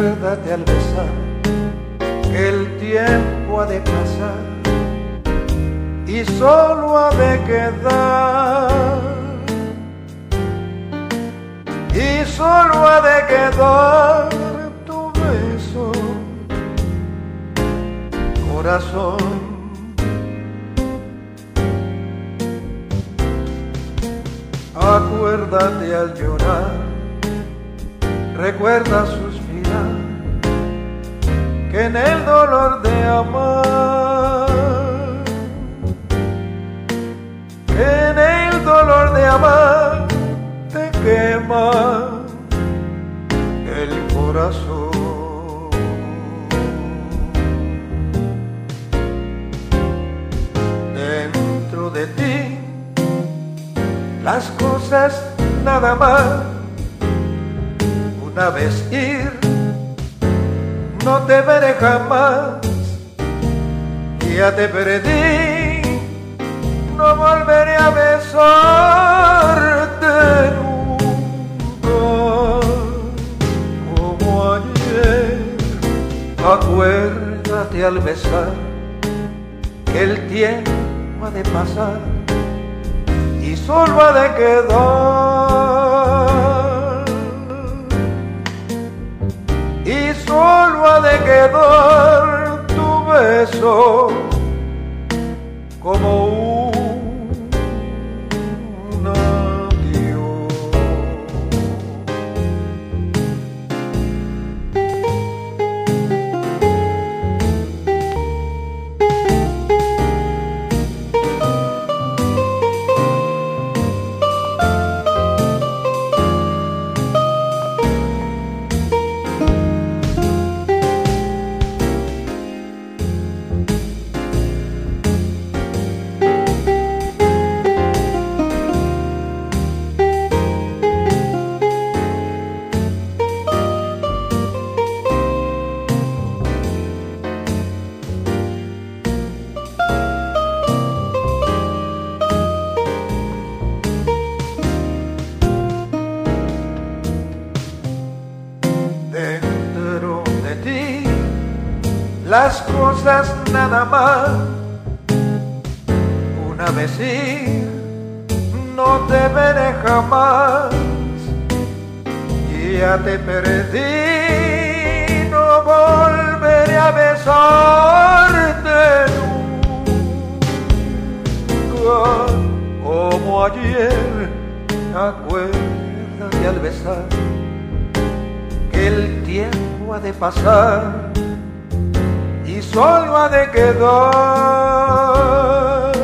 Acuérdate al besar que el tiempo ha de pasar y solo ha de quedar, y solo ha de quedar tu beso, corazón. Acuérdate al llorar, recuerda suspirar, que en el dolor de amar, que en el dolor de amar te quema el corazón. Dentro de ti las cosas nada más, una vez ir, no te veré jamás, ya te perdí, no volveré a besarte nunca, como ayer. Acuérdate al besar que el tiempo ha de pasar y solo ha de quedar, y solo ha de quedar tu beso como un adiós. Dentro de ti las cosas nada más, una vez ir, no te veré jamás, ya te perdí, no volveré a besarte nunca, como ayer. Acuérdate al besar que el tiempo ha de pasar y solo ha de quedar,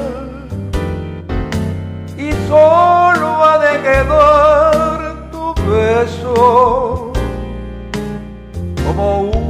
y solo ha de quedar tu beso como un